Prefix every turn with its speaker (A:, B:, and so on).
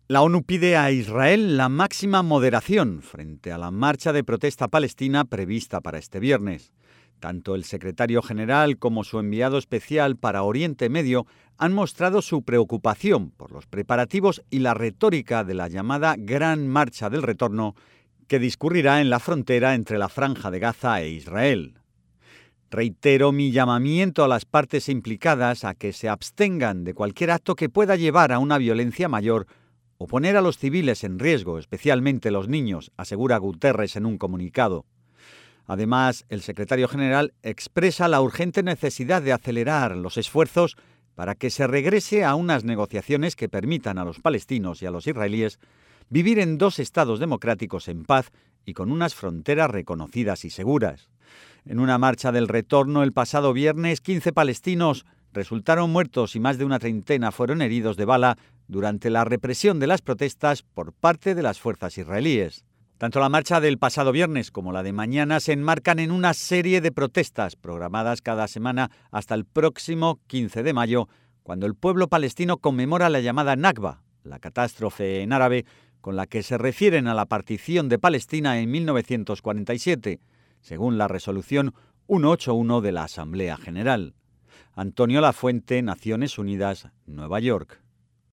A: La ONU pide a Israel la máxima moderación frente a la marcha de protesta palestina prevista para este viernes. Tanto el secretario general como su enviado especial para Oriente Medio han mostrado su preocupación por los preparativos y la retórica de la llamada Gran Marcha del Retorno, que discurrirá en la frontera entre la Franja de Gaza e Israel. Reitero mi llamamiento a las partes implicadas a que se abstengan de cualquier acto que pueda llevar a una violencia mayor o poner a los civiles en riesgo, especialmente los niños, asegura Guterres en un comunicado. Además, el secretario general expresa la urgente necesidad de acelerar los esfuerzos para que se regrese a unas negociaciones que permitan a los palestinos y a los israelíes vivir en dos estados democráticos en paz y con unas fronteras reconocidas y seguras. En una marcha del retorno el pasado viernes, 15 palestinos resultaron muertos y más de una treintena fueron heridos de bala durante la represión de las protestas por parte de las fuerzas israelíes. Tanto la marcha del pasado viernes como la de mañana se enmarcan en una serie de protestas programadas cada semana hasta el próximo 15 de mayo, cuando el pueblo palestino conmemora la llamada Nakba, la catástrofe en árabe con la que se refieren a la partición de Palestina en 1947, según la resolución 181 de la Asamblea General. Antonio Lafuente, Naciones Unidas, Nueva York.